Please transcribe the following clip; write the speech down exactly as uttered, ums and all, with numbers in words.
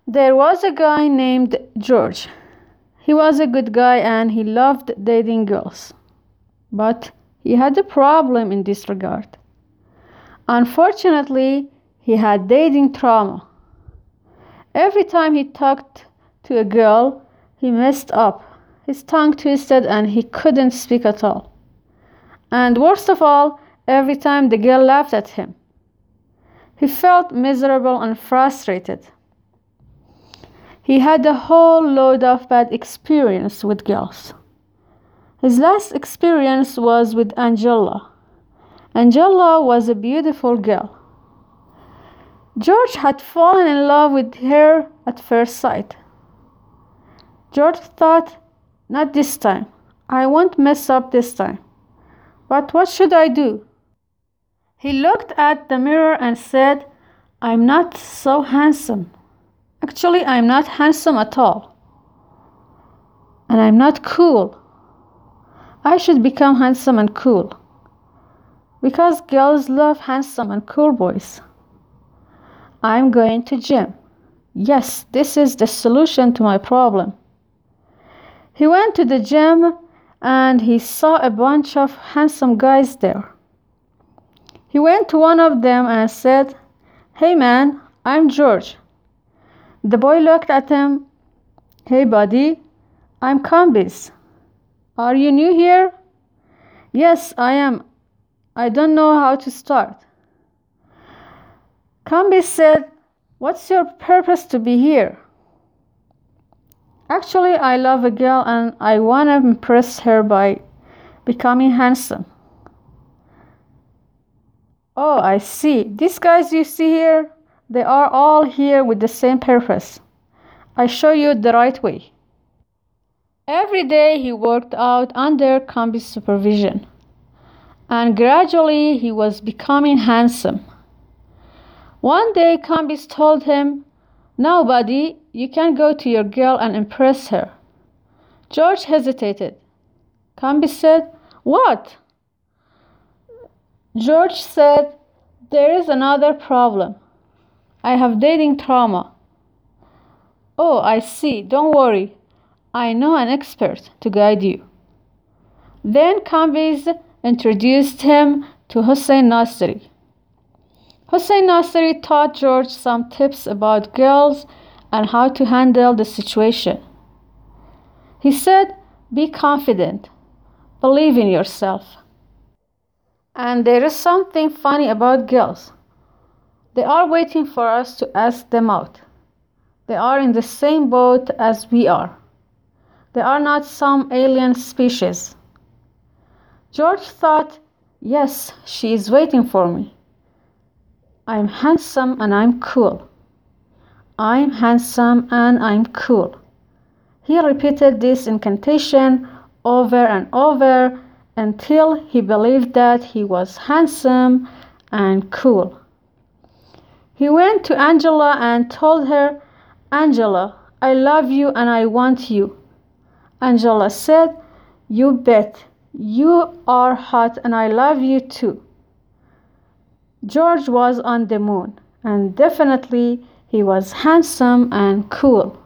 There was a guy named George. He was a good guy and he loved dating girls. But he had a problem in this regard. Unfortunately, he had dating trauma. Every time he talked to a girl, he messed up. His tongue twisted and he couldn't speak at all. And worst of all, every time the girl laughed at him. He felt miserable and frustrated. He had a whole load of bad experience with girls. His last experience was with Angela. Angela was a beautiful girl. George had fallen in love with her at first sight. George thought, not this time. I won't mess up this time. But what should I do? He looked at the mirror and said, I'm not so handsome. Actually, I'm not handsome at all. And I'm not cool. I should become handsome and cool. Because girls love handsome and cool boys. I'm going to gym. Yes, this is the solution to my problem. He went to the gym and he saw a bunch of handsome guys there. He went to one of them and said, Hey man, I'm George. The boy looked at him. Hey buddy, I'm Kambiz. Are you new here? Yes, I am. I don't know how to start. Kambiz said, What's your purpose to be here? Actually, I love a girl and I want to impress her by becoming handsome. Oh, I see. These guys you see here, they are all here with the same purpose. I show you the right way. Every day he worked out under Kambiz's supervision. And gradually he was becoming handsome. One day Kambiz told him, Now buddy, you can go to your girl and impress her. George hesitated. Kambiz said, What? George said, There is another problem. I have dating trauma. Oh, I see. Don't worry. I know an expert to guide you. Then Kambiz introduced him to Hossein Nasri. Hossein Nasri taught George some tips about girls and how to handle the situation. He said, Be confident. Believe in yourself. And there is something funny about girls. They are waiting for us to ask them out. They are in the same boat as we are. They are not some alien species. George thought, Yes, she is waiting for me. I'm handsome and I'm cool. I'm handsome and I'm cool. He repeated this incantation over and over until he believed that he was handsome and cool. He went to Angela and told her, Angela, I love you and I want you. Angela said, You bet. You are hot and I love you too. George was on the moon, and definitely he was handsome and cool.